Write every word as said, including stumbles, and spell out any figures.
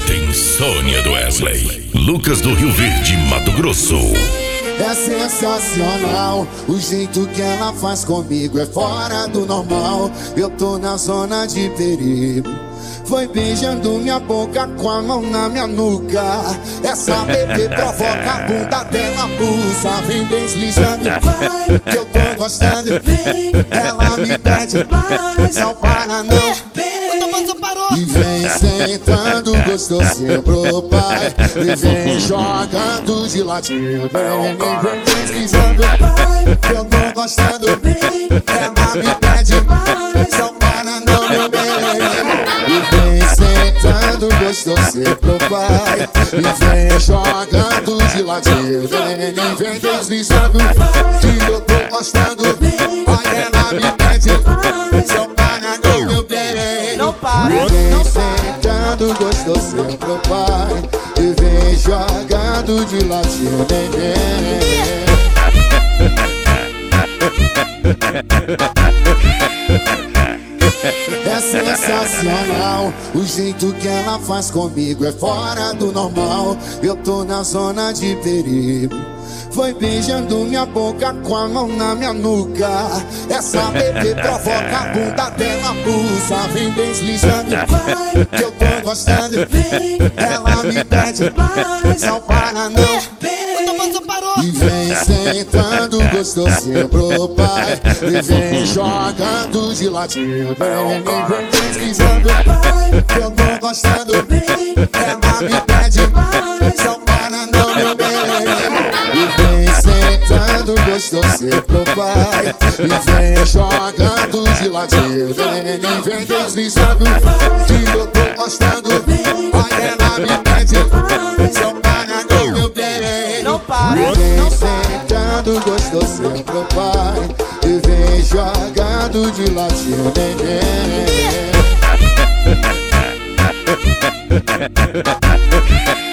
Tem Sônia do Wesley, Lucas do Rio Verde, Mato Grosso. É sensacional, o jeito que ela faz comigo é fora do normal. Eu tô na zona de perigo, foi beijando minha boca com a mão na minha nuca. Essa bebê provoca a bunda dela, pulsa, vem deslizando, vai, que eu tô gostando. Ela me pede mais, não para não. E vem sentando gostosinho pro pai, e vem jogando de ladinho, vem, vem deslizando, vai, que eu tô gostando. Ela me pede mais, não para não, meu bem. E vem sentando gostosinho pro pai, e vem jogando de ladinho, vem, vem deslizando, que eu tô gostando. Ai, ela me pede mais, não para não, meu bem. Não para, e vem não sentando gostosinho pro pai, e vem jogando de ladinho, neném. É sensacional, o jeito que ela faz comigo é fora do normal. Eu tô na zona de perigo, foi beijando minha boca com a mão na minha nuca. Essa bebê provoca a bunda dela, pulsa, vem deslizando, vai, que eu tô gostando. Ela me pede mais, não para não. E vem sentando gostosinho pro pai, e vem jogando de ladinho, vem, vem deslizando, vai, que eu tô gostando. Ela me pede mais, não para não, meu bem. E vem sentando gostosinho pro pai, e vem jogando de ladinho, vem, vem deslizando, que eu tô gostando. Ai, ela me pede mais, não para não, meu bem. Não para, E vem não para. sentando gostosinho pro pai, e vem jogando de ladinho, neném.